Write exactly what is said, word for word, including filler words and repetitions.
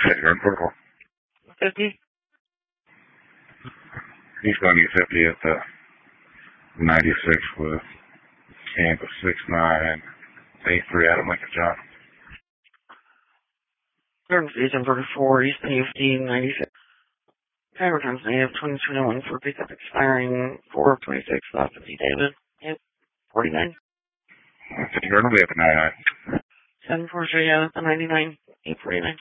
City Grand Purple. fifty? He's going to get fifty at the ninety-six with Tampa six nine eight three Adam Lincoln John. Current season thirty-four, East fifty, ninety-six. Driver times native twenty twenty-one for pickup expiring four of twenty-six, uh, fifty David. Yep, forty-nine. City Grand will be at the ninety-nine. seven four three, yeah, the ninety-nine, eight forty-nine.